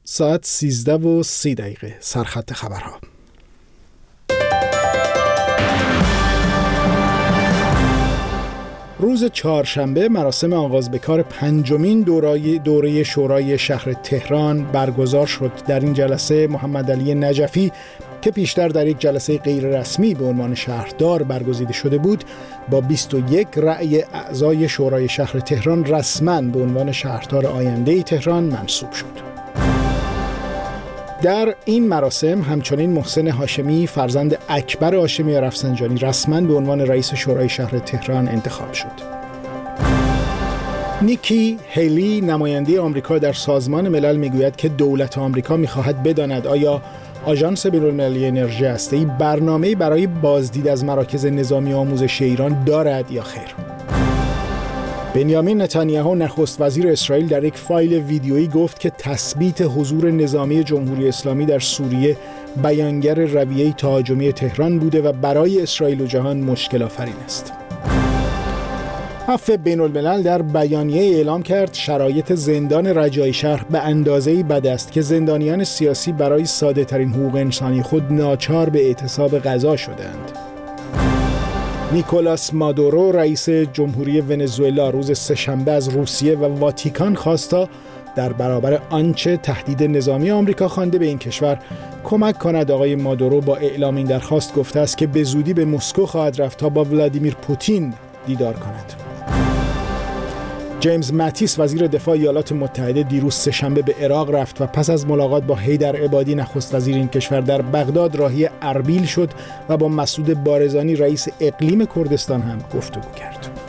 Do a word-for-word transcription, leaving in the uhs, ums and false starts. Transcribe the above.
ساعت سیزده و سی دقیقه. سرخط خبرها. روز چهارشنبه مراسم آغاز به کار پنجمین دوره دوره شورای شهر تهران برگزار شد. در این جلسه محمد علی نجفی که پیشتر در یک جلسه غیر رسمی به عنوان شهردار برگزیده شده بود، با بیست و یک رأی اعضای شورای شهر تهران رسما به عنوان شهردار آینده تهران منصوب شد. در این مراسم همچنین محسن هاشمی فرزند اکبر هاشمی رفسنجانی رسما به عنوان رئیس شورای شهر تهران انتخاب شد. نیکی هیلی نماینده آمریکا در سازمان ملل میگوید که دولت آمریکا میخواهد بداند آیا آژانس بین‌المللی انرژی هسته‌ای برنامه‌ای برای بازدید از مراکز نظامی آموزشی ایران دارد یا خیر. بنیامین نتانیاهو نخست وزیر اسرائیل در یک فایل ویدیویی گفت که تثبیت حضور نظامی جمهوری اسلامی در سوریه بیانگر رویه تهاجمی تهران بوده و برای اسرائیل و جهان مشکل آفرین است. عفو بین‌الملل در بیانیه اعلام کرد شرایط زندان رجایی شهر به اندازه‌ای بد است که زندانیان سیاسی برای ساده ترین حقوق انسانی خود ناچار به اعتصاب غذا شدند. نیکولاس مادورو رئیس جمهوری ونزوئلا روز سه‌شنبه از روسیه و واتیکان خواست تا در برابر آنچه تهدید نظامی آمریکا خوانده به این کشور کمک کند. آقای مادورو با اعلام این درخواست گفته است که به زودی به مسکو خواهد رفت تا با ولادیمیر پوتین دیدار کند. جیمز ماتیس وزیر دفاع ایالات متحده دیروز سه‌شنبه به عراق رفت و پس از ملاقات با حیدر عبادی نخست وزیر این کشور در بغداد راهی اربیل شد و با مسعود بارزانی رئیس اقلیم کردستان هم گفتگو کرد.